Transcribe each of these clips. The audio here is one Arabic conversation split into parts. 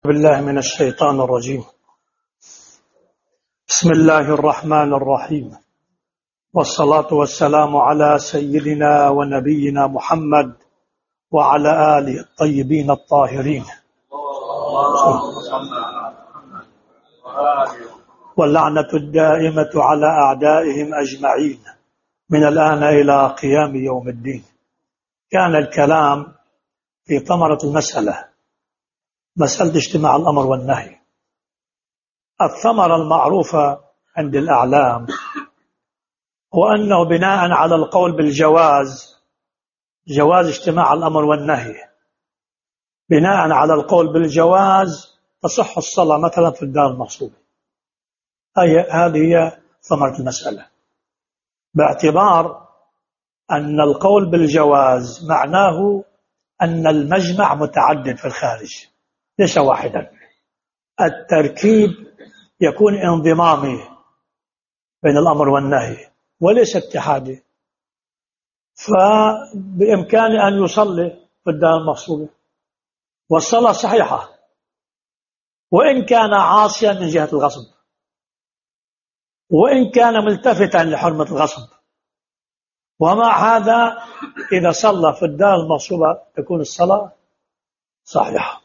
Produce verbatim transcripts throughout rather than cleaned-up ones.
بالله من الشيطان الرجيم. بسم الله الرحمن الرحيم، والصلاة والسلام على سيدنا ونبينا محمد وعلى آله الطيبين الطاهرين، واللعنة الدائمة على أعدائهم أجمعين من الآن إلى قيام يوم الدين. كان الكلام في ثمرة المسألة، مسألة اجتماع الأمر والنهي. الثمرة المعروفة عند الأعلام هو أنه بناء على القول بالجواز، جواز اجتماع الأمر والنهي، بناء على القول بالجواز تصح الصلاة مثلا في الدار المغصوبة. هذه هي ثمرة المسألة، باعتبار أن القول بالجواز معناه أن المجمع متعدد في الخارج ليس واحدا، التركيب يكون انضمامي بين الأمر والنهي وليس اتحادي، فبإمكانه أن يصلي في الدار المغصوبة والصلاة صحيحة وإن كان عاصيا من جهة الغصب، وإن كان ملتفتا لحرمة الغصب، ومع هذا إذا صلى في الدار المغصوبة تكون الصلاة صحيحة.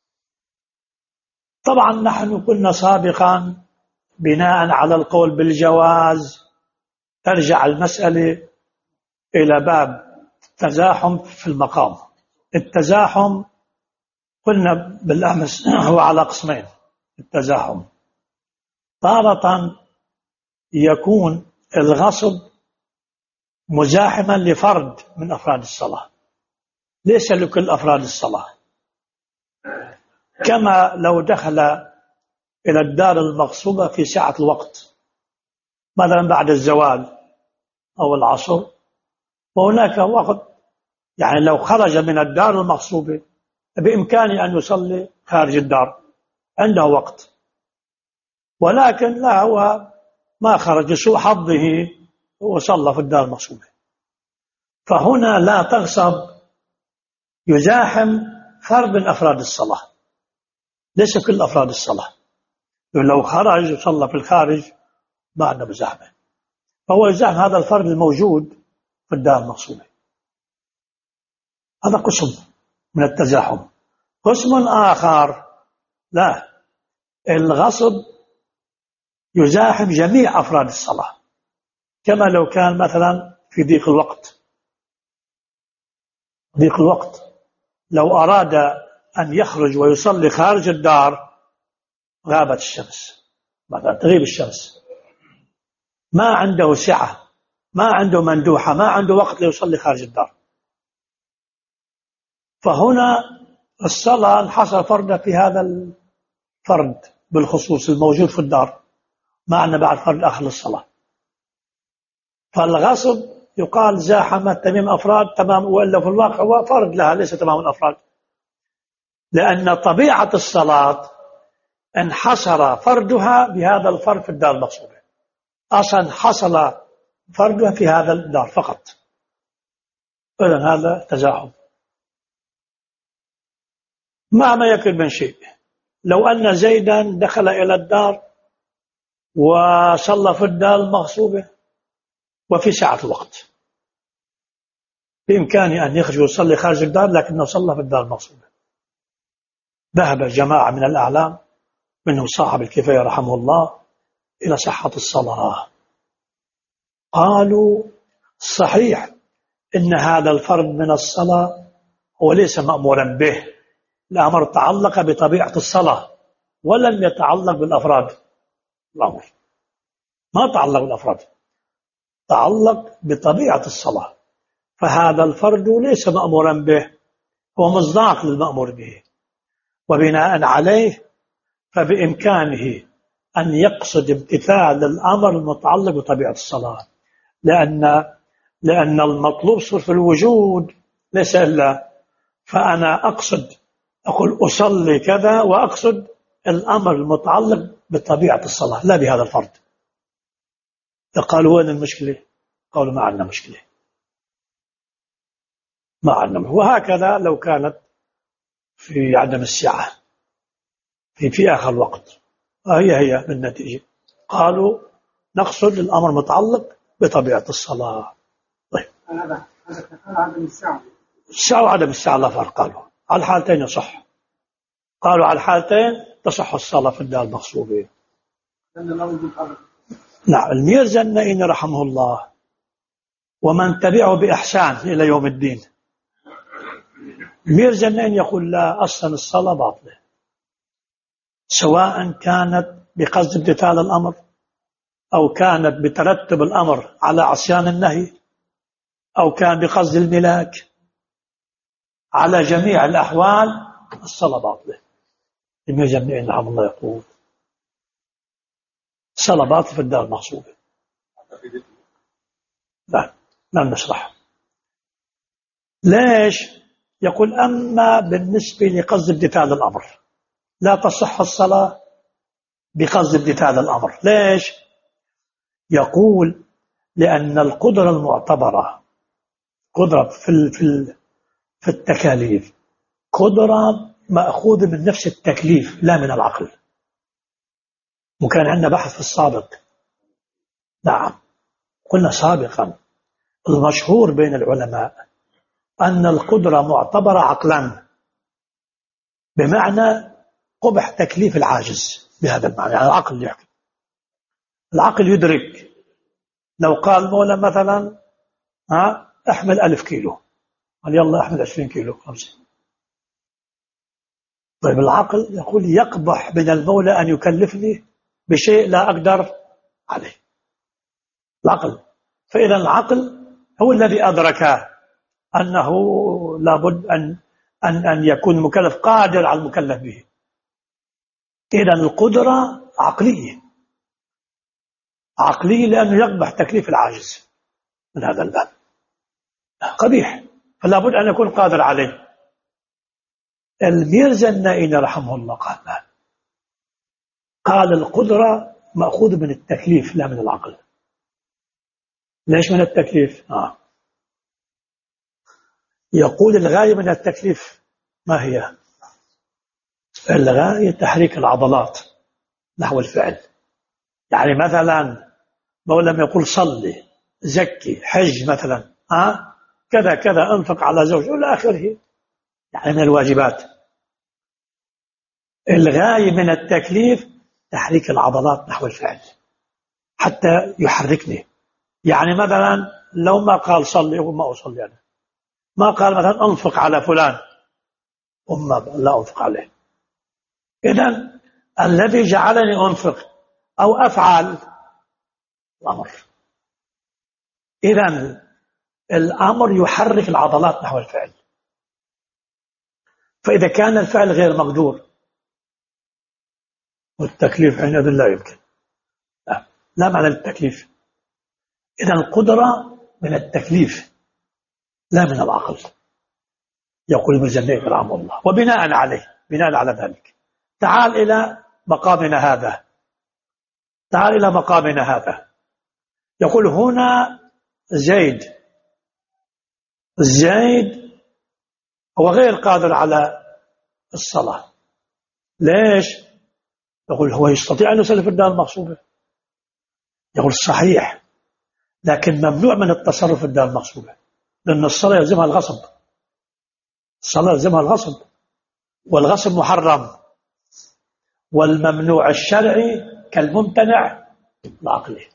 طبعا نحن كنا سابقا بناء على القول بالجواز ترجع المسألة إلى باب تزاحم في المقام. التزاحم قلنا بالأمس هو على قسمين. التزاحم تارة يكون الغصب مزاحما لفرد من أفراد الصلاة ليس لكل أفراد الصلاة، كما لو دخل إلى الدار المغصوبة في ساعة الوقت مثلا بعد الزوال أو العصر، وهناك وقت يعني لو خرج من الدار المغصوبة بإمكانه أن يصلي خارج الدار عنده وقت، ولكن لا هو ما خرج لسوء حظه وصلى في الدار المغصوبة، فهنا لا تغصب يزاحم فرد من أفراد الصلاة ليس كل أفراد الصلاة، لو خرج وصلى في الخارج ما عنده مزاحمة، فهو يزاحم هذا الفرد الموجود في الدار المغصوبة. هذا قسم من التزاحم. قسم آخر لا، الغصب يزاحم جميع أفراد الصلاة، كما لو كان مثلا في ضيق الوقت. ضيق الوقت لو أراد أن يخرج ويصلي خارج الدار غابت الشمس مثلا، تغيب الشمس، ما عنده سعة، ما عنده مندوحة، ما عنده وقت ليصلي خارج الدار، فهنا الصلاة انحصر فرد في هذا الفرد بالخصوص الموجود في الدار، ما عندنا بعد فرد آخر للصلاة. فالغصب يقال زاحم تمام أفراد تمام، وإلا في الواقع هو فرد لها ليس تمام الأفراد، لأن طبيعة الصلاة انحصر فردها بهذا الفرد في الدار المغصوبة، أصلا حصل فردها في هذا الدار فقط. إذن هذا تزاحم مهما يكن من شيء. لو أن زيدا دخل إلى الدار وصلى في الدار المغصوبة وفي ساعة الوقت بإمكانه أن يخرج ويصلي خارج الدار، لكنه صلى في الدار المغصوبة، ذهب جماعة من الأعلام منهم صاحب الكفاية رحمه الله إلى صحة الصلاة. قالوا صحيح إن هذا الفرد من الصلاة هو ليس مأمورا به، الأمر تعلق بطبيعة الصلاة ولم يتعلق بالأفراد. الأمر ما تعلق بالأفراد، تعلق بطبيعة الصلاة، فهذا الفرد ليس مأمورا به، هو مصداق للمأمور به، وبناء عليه فبإمكانه أن يقصد امتثال الأمر المتعلق بطبيعة الصلاة، لأن لأن المطلوب صرف الوجود ليس إلا، فأنا أقصد أقول أصلي كذا وأقصد الأمر المتعلق بطبيعة الصلاة لا بهذا الفرد. فقالوا وين المشكلة؟ قالوا ما عندنا مشكلة، ما عندنا. وهكذا لو كانت في عدم السعة، في, في آخر الوقت. هي هي بالنتيجة قالوا نقصد الأمر متعلق بطبيعة الصلاة. طيب هذا هذا كفارة عدم الساعة. الساعة وعدم الساعة لا فرق. قالوا على الحالتين يصح. قالوا على الحالتين تصح الصلاة في الدار المغصوبة. نعم. الميرزا النائين رحمه الله ومن تبعه بإحسان إلى يوم الدين، الميرزا النائين يقول لا، أصلا الصلاة باطلة سواء كانت بقصد امتثال الأمر أو كانت بترتب الأمر على عصيان النهي أو كان بقصد الملاك. على جميع الأحوال الصلاة باطلة. الميرزا النائين رحمه الله يقول الصلاة باطلة في الدار المغصوبة. لا لم نشرح ليش. يقول أما بالنسبة لقصد امتثال الأمر لا تصح الصلاة بقصد امتثال الأمر. ليش؟ يقول لأن القدرة المعتبرة قدرة في في في التكاليف قدرة مأخوذة من نفس التكليف لا من العقل. وكان عندنا بحث في السابق. نعم قلنا سابقا المشهور بين العلماء أن القدرة معتبرة عقلا، بمعنى قبح تكليف العاجز بهذا المعنى. يعني العقل يحكي، العقل يدرك. لو قال مولى مثلا ها احمل ألف كيلو، قال يلا احمل عشرين كيلو خمسة. طيب العقل يقول يقبح من المولى أن يكلفني بشيء لا أقدر عليه. العقل. فإذا العقل هو الذي أدرك أنه لابد أن أن أن يكون المكلف قادر على المكلف به. إذا القدرة عقلية عقلية لأنه يقبح تكليف العاجز من هذا الباب قبيح، فلا بد أن يكون قادر عليه. الميرزا النائين رحمه الله قال لا، قال القدرة مأخوذ من التكليف لا من العقل. ليش من التكليف؟ آه. يقول الغاية من التكليف ما هي؟ الغاية تحريك العضلات نحو الفعل. يعني مثلا مولى يقول صلي زكي حج مثلا آه؟ كذا كذا انفق على زوج إلى آخره، يعني من الواجبات. الغاية من التكليف تحريك العضلات نحو الفعل حتى يحركني. يعني مثلا لو ما قال صلي وما أصلي أنا، ما قال مثلا أنفق على فلان وما لا أنفق عليه. إذن الذي جعلني أنفق أو أفعل الأمر. إذن الأمر يحرك العضلات نحو الفعل. فإذا كان الفعل غير مقدور والتكليف حينئذ لا يمكن. لا, لا معنى للتكليف. إذن القدرة من التكليف لا من العقل. يقول ابن الجنيد رحمه الله. وبناء عليه بناء على ذلك تعال إلى مقامنا هذا تعال إلى مقامنا هذا يقول هنا زيد زيد هو غير قادر على الصلاة. ليش؟ يقول هو يستطيع أن يصلي في الدار المغصوبة. يقول صحيح، لكن ممنوع من التصرف في الدار المغصوبة، لأن الصلاة يلزمها الغصب. الصلاة يلزمها الغصب، والغصب محرم. والممنوع الشرعي كالممتنع العقلي.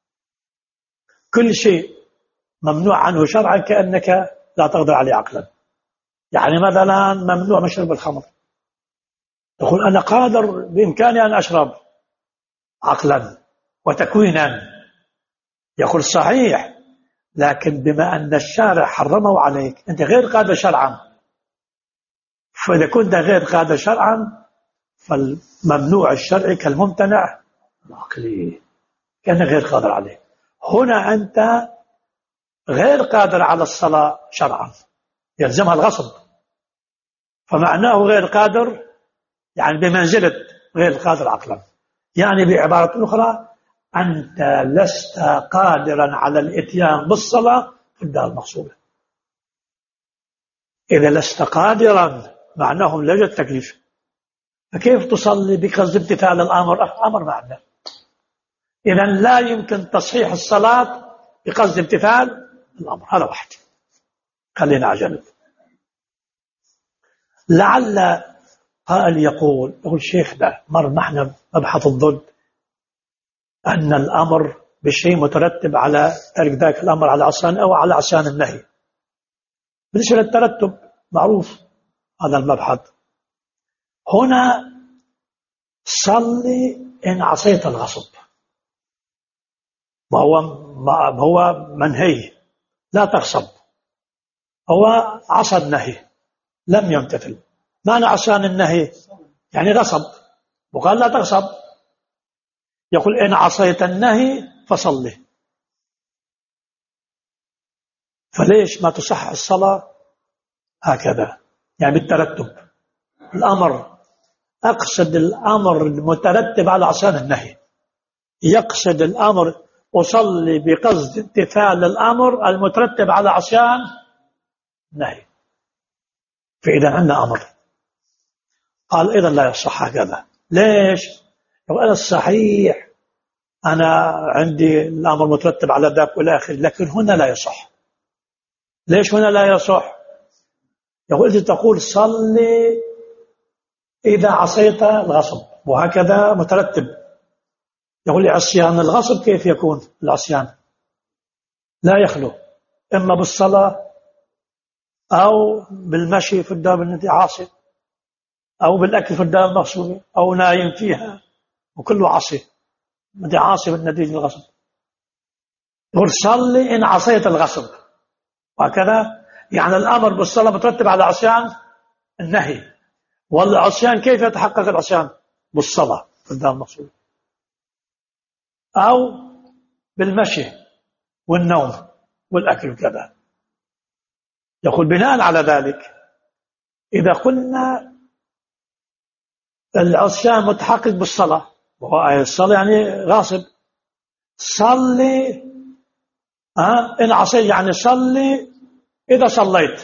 كل شيء ممنوع عنه شرعا كأنك لا تقدر عليه عقلا. يعني مثلا ممنوع مشرب الخمر، يقول أنا قادر بإمكاني أن أشرب عقلا وتكوينا. يقول صحيح، لكن بما أن الشارع حرمه عليك أنت غير قادر شرعا، فإذا كنت غير قادر شرعا فالممنوع الشرعي كالممتنع العقلي كأنك غير قادر عليه. هنا أنت غير قادر على الصلاة شرعا، يلزمها الغصب، فمعناه غير قادر يعني بمنزلة غير قادر عقلا. يعني بعبارة أخرى أنت لست قادرا على الإتيان بالصلاة في الدار المغصوبة. إذا لست قادرا معناه لا يوجد تكليف. فكيف تصلي بقصد امتثال الأمر؟ أمر معنا. إذن لا يمكن تصحيح الصلاة بقصد امتثال الأمر. هذا واحد. خلينا عجل. لعل قائل يقول يقول شيخنا مر نحن مبحث الضد أن الأمر بالشيء مترتب على ترك ذاك الأمر على عصيان أو على عصيان النهي. بالنسبة للترتب معروف هذا المبحث. هنا صلي إن عصيت الغصب، وهو هو منهي لا تغصب، هو عصى النهي لم يمتثل. معنى عصيان النهي يعني غصب، وقال لا تغصب. يقول إن عصيت النهي فصلي. فليش ما تصح الصلاة هكذا؟ يعني بالترتب. الأمر أقصد الأمر المترتب على عصيان النهي، يقصد الأمر أصلي بقصد امتثال الأمر المترتب على عصيان النهي. فإذا عندنا أمر قال إذا لا يصح هكذا. ليش؟ يقول الصحيح أنا عندي الأمر مترتب على ذاك والآخر، لكن هنا لا يصح. ليش هنا لا يصح؟ يقول أنت تقول صلي إذا عصيت الغصب، وهكذا مترتب. يقول لي عصيان الغصب كيف يكون العصيان؟ لا يخلو إما بالصلاة أو بالمشي في الدار التي عاصي، أو بالأكل في الدار المغصوبة، أو نايم فيها، وكله عاصي بدي عاصي بالنتيجة الغصب. يقول صلي إن عصيت الغصب، وهكذا يعني الأمر بالصلاة مترتب على عصيان النهي. والعصيان كيف يتحقق العصيان؟ بالصلاة في الدار المغصوبة، أو بالمشي والنوم والأكل وكذا. يقول بناء على ذلك إذا قلنا العصيان متحقق بالصلاة، وهو الصلاة يعني غاصب، صلي أه؟ إن عصيت يعني صلي إذا صليت.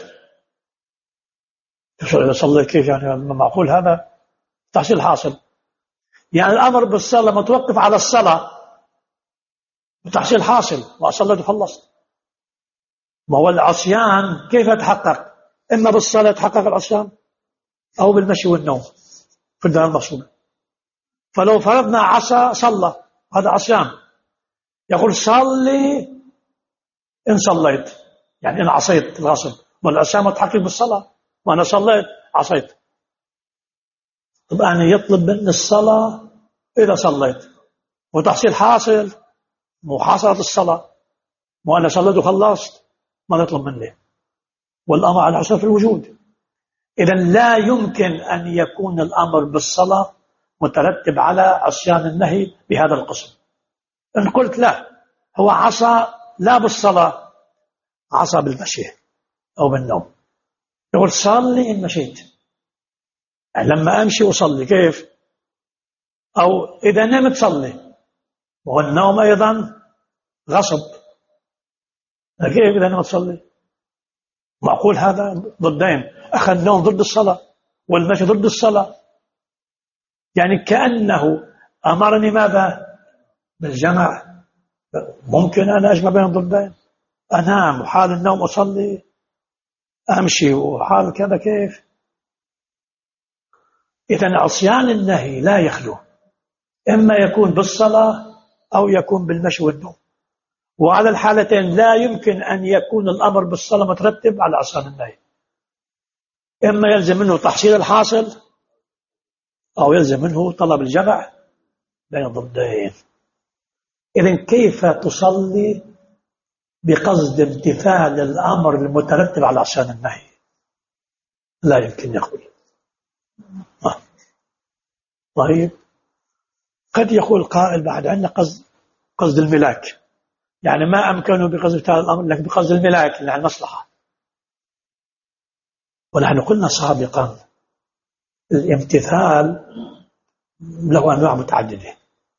إذا صليت كيف يعني؟ معقول هذا؟ تحصيل حاصل. يعني الأمر بالصلاة متوقف على الصلاة، وتحصيل حاصل، وصليت وخلصت. ما هو العصيان كيف يتحقق؟ إما بالصلاة يتحقق العصيان، أو بالمشي والنوم في الدار المغصوبة. فلو فرضنا عصى صلى، هذا عصيان. يقول صلي إن صليت، يعني إن عصيت الغصب. والعصيان متحقق بالصلاة، وأنا صليت عصيت. طب أنا يطلب مني الصلاة إذا صليت، وتحصيل حاصل محاصرة الصلاة، وأنا صليت وخلصت ما نطلب مني، والأمر على حسب الوجود. إذن لا يمكن أن يكون الأمر بالصلاة مترتب على عصيان النهي بهذا القسم. إن قلت لا، هو عصى لا بالصلاة، عصى بالمشي أو بالنوم. يقول صلي إن مشيت، يعني لما أمشي أصلي كيف؟ أو إذا نمت صلي، والنوم أيضا غصب، كيف إذا نمت صلي؟ معقول هذا؟ ضدين. أخذ النوم ضد الصلاة، والمشي ضد الصلاة. يعني كأنه أمرني ماذا؟ بالجمع. ممكن أنا أجمع بين الضدين؟ أنام وحال النوم أصلي، أمشي وحال كذا، كيف؟ إذن عصيان النهي لا يخلو، إما يكون بالصلاة أو يكون بالمشي والنوم. وعلى الحالتين لا يمكن أن يكون الأمر بالصلاة مترتب على عصيان النهي. إما يلزم منه تحصيل الحاصل، أو يلزم منه طلب الجمع بين الضدين. إذن كيف تصلي بقصد امتثال الأمر المترتب على عصيان النهي؟ لا يمكن يقول. آه. طيب، قد يقول قائل بعد عندنا قصد قصد الملاك، يعني ما أمكنه بقصد امتثال الأمر لكن بقصد الملاك يعني المصلحة. ونحن قلنا سابقا الامتثال له أنواع متعددة.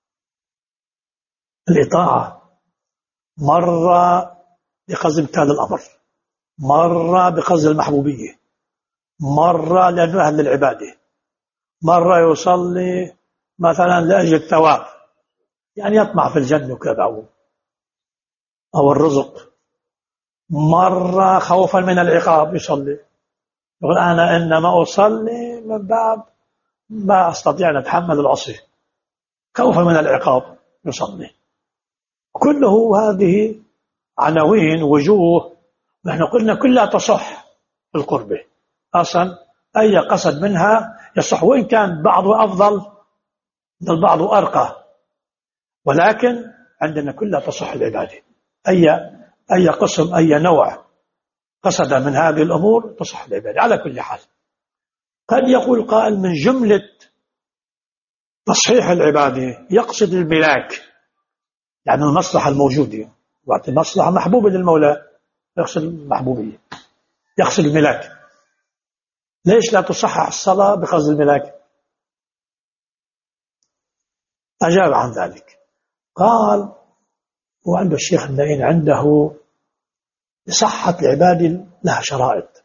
الإطاعة مرة بقصد امتثال الأمر، مرة بقصد المحبوبية، مرة لأنه أهل للعبادة، مرة يصلي مثلا لأجل الثواب، يعني يطمع في الجنة وكذا، أو الرزق. مرة خوفا من العقاب يصلي، يقول أنا إنما أصلي من باب ما أستطيع أن أتحمل العصي، خوفا من العقاب يصلي. كله هذه عناوين وجوه نحن قلنا كلها تصح في القربة أصلا، أي قصد منها يصح، وإن كان بعضه أفضل البعض أرقى، ولكن عندنا كلها تصح العبادة. أي أي قسم أي نوع قصد من هذه الأمور تصح العبادة على كل حال. قد يقول قائل من جملة تصحيح العبادة يقصد الملاك، يعني المصلحة الموجودة، وقت المصلحة محبوبة للمولى يقصد المحبوبية، يقصد الملاك. ليش لا تصحح الصلاة بقصد الملاك؟ أجاب عن ذلك، قال وعنده الشيخ النائين عنده صحة العبادة لها شرائط.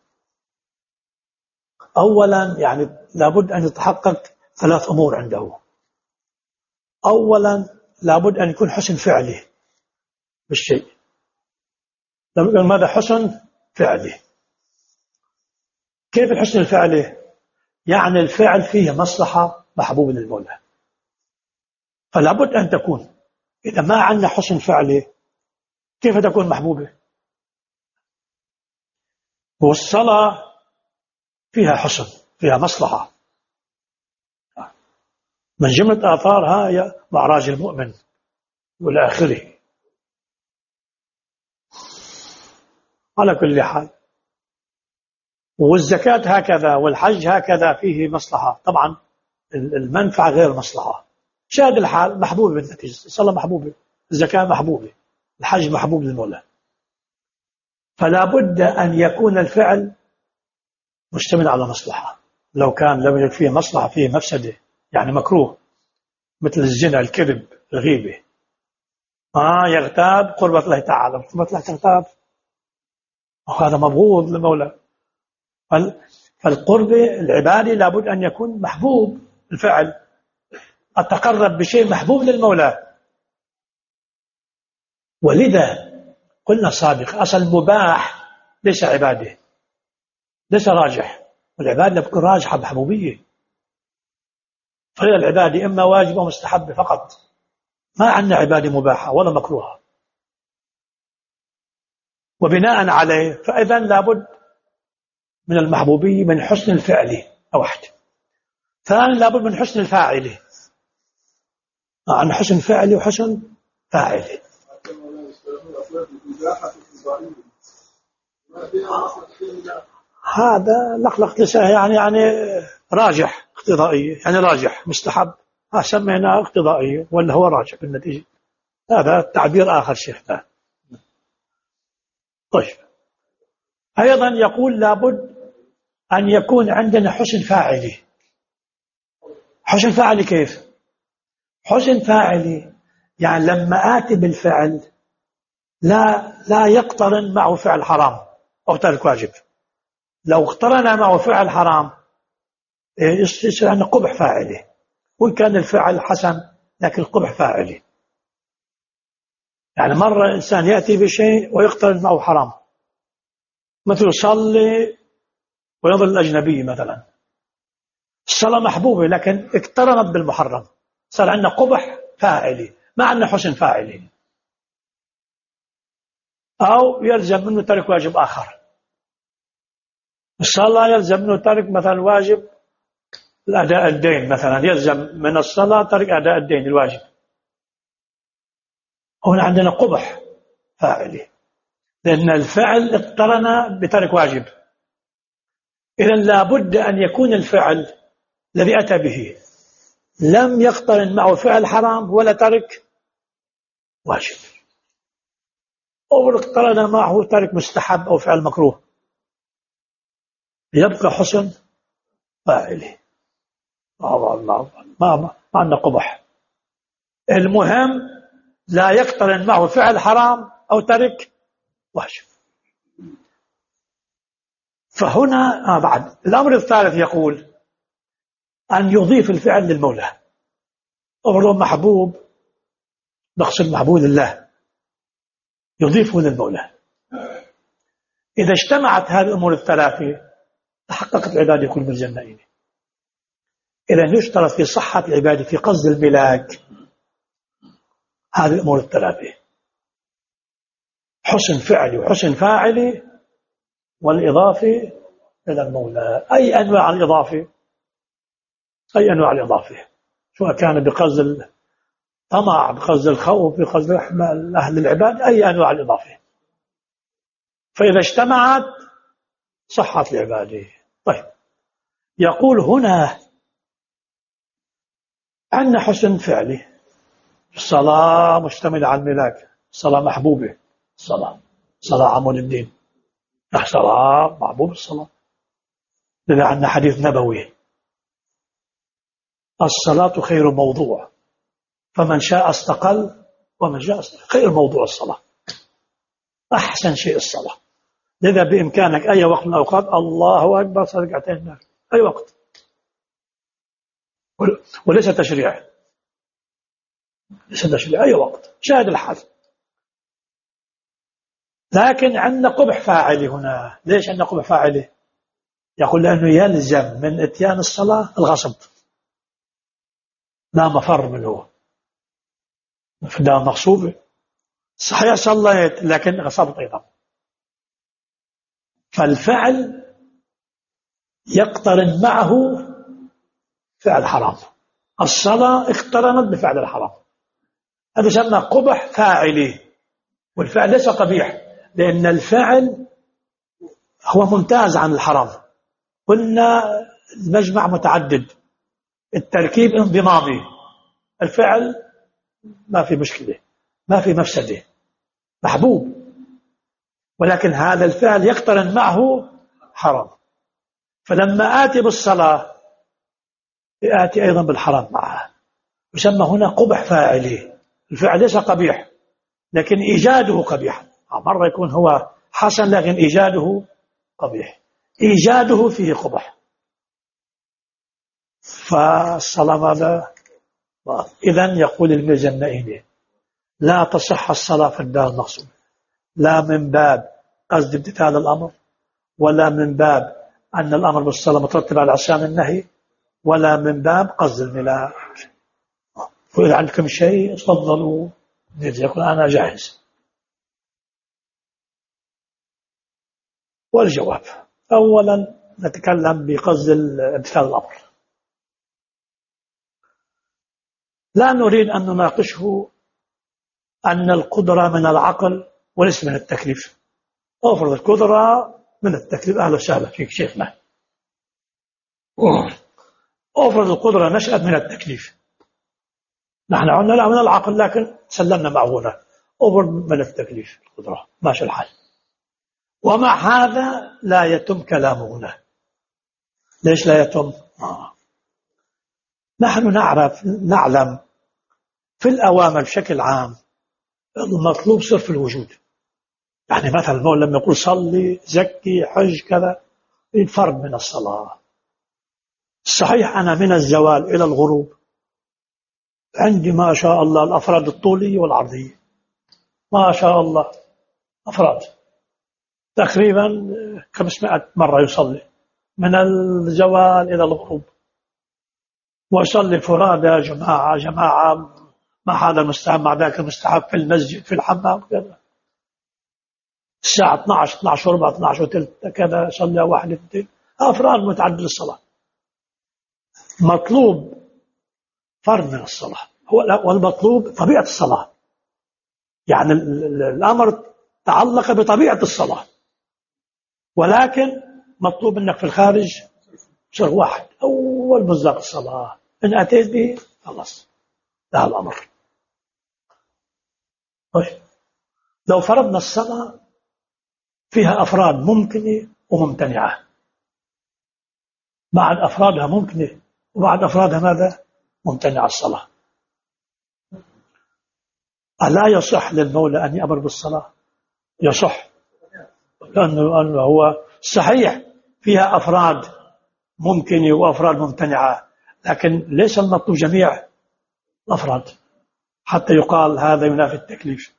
أولا يعني لابد أن يتحقق ثلاث أمور عنده. أولا لابد أن يكون حسن فعله بالشيء، لابد أن ماذا حسن فعله. كيف الحسن الفعله؟ يعني الفعل فيه مصلحة محبوبة للمولى، فلابد أن تكون. إذا ما عندنا حسن فعله كيف تكون محبوبة؟ والصلاة فيها حسن، فيها مصلحة، من جملة آثارها هي معراج المؤمن والى آخره. على كل حال، والزكاة هكذا، والحج هكذا فيه مصلحة. طبعا المنفعة غير المصلحة. شاهد الحال محبوبة بالنتيجة، الصلاة محبوبة، الزكاة محبوبة، الحج محبوب للمولى. فلا بد أن يكون الفعل مشتمل على مصلحة. لو كان لم يكن فيه مصلحة فيه مفسدة، يعني مكروه، مثل الزنا، الكذب، الغيبة، آه يغتاب قربة الله تعالى، قربة الله تغتاب، وهذا مبغوض للمولى. فالقربة العبادة لابد أن يكون محبوب الفعل، أتقرب بشيء محبوب للمولى. ولذا قلنا سابقا أصل المباح ليس عبادة، ليس راجح، والعبادة بتكون راجحة بحبوبية. فهي العبادة إما واجبة أو مستحبة فقط، ما عندنا عبادة مباحة ولا مكروهة. وبناء عليه فإذا لابد من المحبوبية من حسن الفعل واحد. ثانيا لابد من حسن الفاعل، عن حسن فعل وحسن فاعل. هذا لخلق لسان، يعني يعني راجح اقتضائية، يعني راجح مستحب، ها سميناه اقتضائية ولا هو راجح بالنتيجة. هذا تعبير آخر شيخنا. طيب، أيضا يقول لابد أن يكون عندنا حسن فاعلي. حسن فاعلي كيف؟ حسن فاعلي يعني لما آتي بالفعل لا لا يقترن معه فعل حرام أو ترك واجب. لو اقترن معه فعل حرام يصير عندنا قبح فاعلي، وإن كان الفعل حسن لكن القبح فاعلي. يعني مرة إنسان يأتي بشيء ويقترن معه حرام، مثل يصلي وينظر الأجنبي مثلا، الصلاة محبوبة لكن اقترنت بالمحرم، صار عندنا قبح فاعلي، ما عندنا حسن فاعلي. أو يلزم منه ترك واجب آخر، الصلاة يلزم منه ترك مثلا واجب الأداء الدين، مثلا يلزم من الصلاة ترك أداء الدين الواجب، هنا عندنا قبح فاعلي لأن الفعل اقترن بترك واجب. إذن لابد أن يكون الفعل الذي أتى به لم يقترن معه فعل حرام ولا ترك واجب، أو اقترن معه ترك مستحب أو فعل مكروه، يبقى حسن فاعله. ما ما ما عندنا قبح. المهم لا يقترن معه فعل حرام أو ترك واجب. فهنا آه بعد الأمر الثالث يقول أن يضيف الفعل للمولى. أمر محبوب نقصد محبوب الله يضيفه للمولى. إذا اجتمعت هذه الأمور الثلاثة تحققت العبادة يكون بالجنين. إذا يشترط في صحة العبادة في قصد الملاك هذه الأمور الثلاثة: حسن فعلي وحسن فاعلي والإضافة إلى المولى. أي أنواع الإضافة؟ أي أنواع الإضافة، سواء كان بقصد الطمع، بقصد الخوف، بقصد رحمة أهل العباد، أي أنواع الإضافة. فإذا اجتمعت صحت العبادة. طيب، يقول هنا عندنا حسن فعلي، الصلاة مشتملة على الملاك، الصلاة محبوبة، الصلاة صلاة عمود الدين، الصلاة محبوب الصلاة. لذا عندنا حديث نبوي: الصلاة خير موضوع، فمن شاء استقل ومن شاء استقل. خير موضوع الصلاة، أحسن شيء الصلاة. لذا بإمكانك أي وقت من الأوقات الله أكبر صلي ركعتين، أي وقت، وليس تشريع، ليس تشريع، أي وقت شاهد الحال. لكن عندنا قبح فاعلي هنا. ليش عندنا قبح فاعلي؟ يقول لأنه يلزم من إتيان الصلاة الغصب، لا مفر منه، فدا مغصوبة، صحيح صليت لكن غصبت أيضا. فالفعل يقترن معه فعل حرام، الصلاة اقترنت بفعل الحرام، هذا يسمى قبح فاعلي. والفعل ليس قبيح، لأن الفعل هو ممتاز عن الحرام. قلنا المجمع متعدد، التركيب انضمامي، الفعل ما في مشكلة، ما في مفسدة، محبوب، ولكن هذا الفعل يقترن معه حرام. فلما آتي بالصلاة آتي أيضا بالحرام معها، يسمى هنا قبح فاعلي. الفعل ليس قبيح لكن إيجاده قبيح، مرة يكون هو حسن لكن إيجاده قبيح، إيجاده فيه قبح. فالصلاة ماذا؟ إذن يقول المجنئين لا تصح الصلاة في الدار المقصود، لا من باب قصد امتثال الأمر، ولا من باب أن الأمر بالصلاة مترتب على عصيان النهي، ولا من باب قصد الملاك. وإذا عندكم شيء تفضلوا، يقول أنا جاهز. والجواب: أولا نتكلم بقصد امتثال الأمر، لا نريد أن نناقشه أن القدرة من العقل وليس من التكليف. أفرض القدرة من التكليف، أهلا وسهلا فيك شيخنا. أفرض القدرة نشأت من التكليف، نحن عنا لا من العقل لكن سلمنا معه هنا. أفرض من التكليف القدرة، ماشي الحال. ومع هذا لا يتم كلامه هنا. ليش لا يتم؟ آه. نحن نعرف نعلم في الأوامر بشكل عام المطلوب صرف الوجود. يعني مثلا المولى لما يقول صلي زكي حج كذا، فرض من الصلاة. صحيح أنا من الزوال إلى الغروب عندي ما شاء الله الأفراد الطولية والعرضية، ما شاء الله أفراد تقريبا خمسمائة مرة يصلي من الزوال إلى الغروب، ويصلي فرادى جماعة جماعة مع هذا المستحب مع ذاك المستحب في المسجد في الحمام كذا. الساعة اثنعش اثنعش وربع اثنعش وثلث كذا صلي واحد اثنين، أفراد متعدد الصلاة. مطلوب فرض من الصلاة، هو والمطلوب طبيعة الصلاة، يعني الأمر تعلق بطبيعة الصلاة، ولكن مطلوب أنك في الخارج صار واحد أول مصداق الصلاة، إن أتيت به خلاص ده الأمر. طيب لو فرضنا الصلاة فيها أفراد ممكنة وممتنعة، بعد أفرادها ممكنة وبعد أفرادها ماذا؟ ممتنع الصلاة، ألا يصح للمولى أن يأمر بالصلاة؟ يصح، لأنه, لأنه هو صحيح فيها أفراد ممكنة وأفراد ممتنعة، لكن ليس المطلوب جميع الأفراد حتى يقال هذا ينافي التكليف.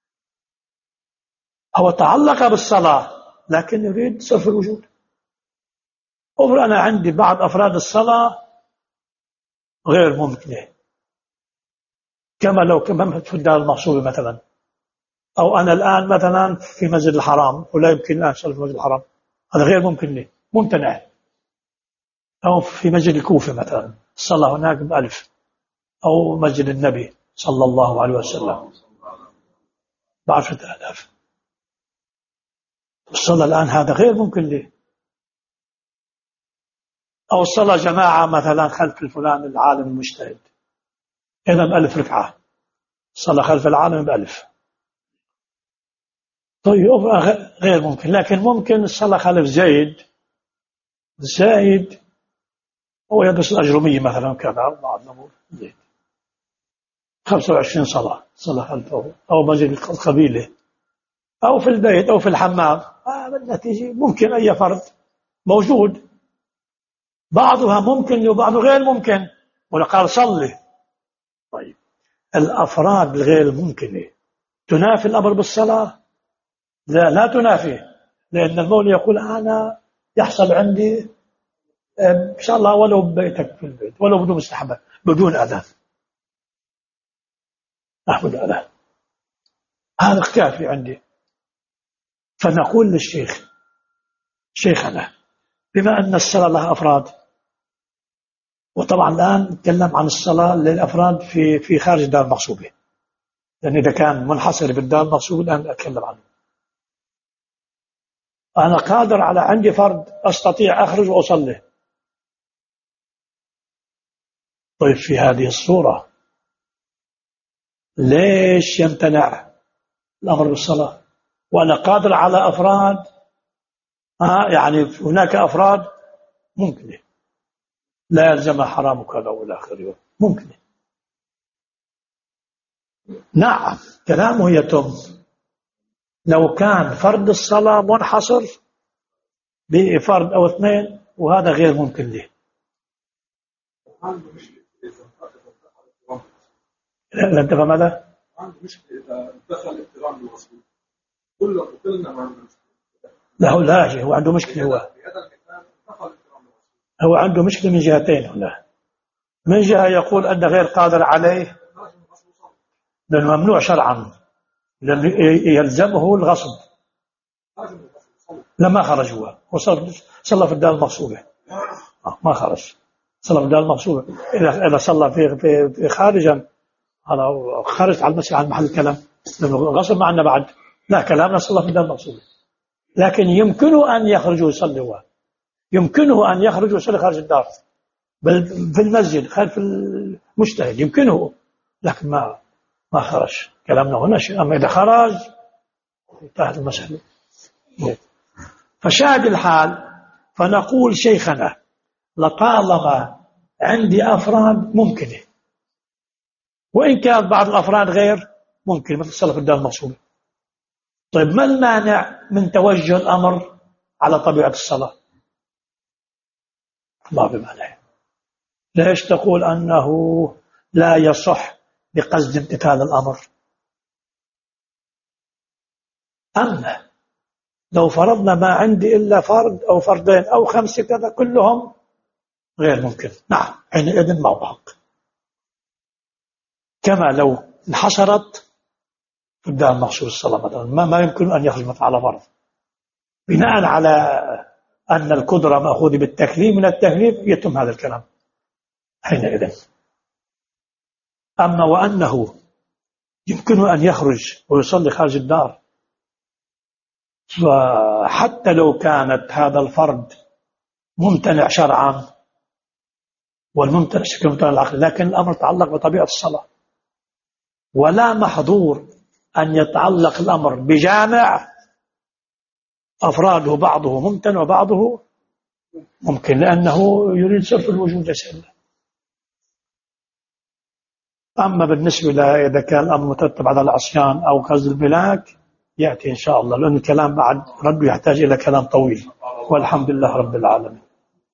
هو تعلق بالصلاة لكن يريد صرف الوجود. أفرض أنا عندي بعض أفراد الصلاة غير ممكنة، كما لو كما في الدار المغصوبة مثلا، أو أنا الآن مثلا في مسجد الحرام ولا يمكن الآن أصلي في مسجد الحرام، هذا غير ممكن لي، ممتنع. أو في مسجد الكوفة مثلا الصلاة هناك بألف، أو مسجد النبي صلى الله عليه وسلم بعشرة آلاف. الصلاة الآن هذا غير ممكن لي. أو الصلاة جماعة مثلا خلف الفلان العالم المجتهد، إذا بألف ركعة، الصلاة خلف العالم بألف. طيب غير ممكن. لكن ممكن الصلاة خلف زيد زايد هو يدرس الأجرمية مثلا كذا، بعض نقول زيد خمسة وعشرين صلاة صلاة خلفه، أو مسجد القبيلة، أو في البيت، أو في الحمام. آه بالنتيجة ممكن أي فرد موجود، بعضها ممكن وبعضه غير ممكن، وقال صلي. طيب الأفراد الغير الممكنة تنافي الأمر بالصلاة؟ لا، لا تنافي، لأن المولى يقول أنا يحصل عندي إن شاء الله ولو ببيتك في البيت، ولو بدون مستحبة، بدون أذان، أحمد أذان، هذا كافي عندي. فنقول للشيخ شيخنا بما أن الصلاة لها أفراد، وطبعا الآن نتكلم عن الصلاة للأفراد في في خارج الدار المغصوبة، لأن إذا كان منحصر بالدار المغصوبة الآن أتكلم عنه. أنا قادر على عندي فرد أستطيع أخرج وأصلي. طيب في هذه الصورة ليش يمتنع الأمر بالصلاة وأنا قادر على أفراد؟ آه يعني هناك أفراد ممكن لا يلزم حرام كذا ولا آخره، ممكن. نعم كلامه يتم لو كان فرد الصلاة منحصر بفرد أو اثنين، وهذا غير ممكن له. لا انت فهم هذا؟ عنده مشكلة إذا دخل اقتران بالرسول كله كلنا ما عنده مشكلة. لا هو لا هو عنده مشكلة. هو هو عنده مشكلة من جهتين هنا. من جهة يقول أن غير قادر عليه لأنه ممنوع شرعا، لأنه يلزمه الغصب. لما خرج هو صلى في الدار المغصوبة، ما خرج، صلى في الدار المغصوبة. إذا صلى في في خارجا هذا خرج على المسجد عن محل الكلام، لأنه غصب ما عندنا بعد، لا كلامنا صلى في الدار المغصوبة. لكن يمكنه أن يخرج ويصلي، هو يمكنه أن يخرج ويصلي خارج الدار، بل في المسجد خلف المجتهد يمكنه، لكن ما ما خرج. كلامنا هنا شيء. أما إذا خرج انتهت المسألة. فشاهد الحال فنقول شيخنا لطالما عندي أفراد ممكنة، وإن كان بعض الأفراد غير ممكن، مثل الصلاة في الدار المغصوبة. طيب ما المانع من توجه الأمر على طبيعة الصلاة؟ ما بمانع. ليش تقول أنه لا يصح بقصد امتثال الأمر؟ أما لو فرضنا ما عندي إلا فرد أو فردين أو خمسة كذا كلهم غير ممكن، نعم حينئذ ما هو حق. كما لو انحصرت في الدار المغصوبة الصلاة مثلا، ما, ما يمكن أن يخرج مثلا على فرض بناء على أن القدرة مأخوذة بالتكليف من التكليف، يتم هذا الكلام حينئذ. أما وأنه يمكنه أن يخرج ويصلي خارج الدار، فحتى لو كانت هذا الفرد ممتنع شرعا، والممتنع شكل ممتنع العقل، لكن الأمر يتعلق بطبيعة الصلاة، ولا محظور أن يتعلق الأمر بجامع أفراده بعضه ممتنع وبعضه ممكن، لأنه يريد صرف الوجود يسأل. أما بالنسبة إذا كان الأمر مترتب على العصيان أو غزل الملاك يأتي إن شاء الله، لأن الكلام بعد رده يحتاج إلى كلام طويل. والحمد لله رب العالمين.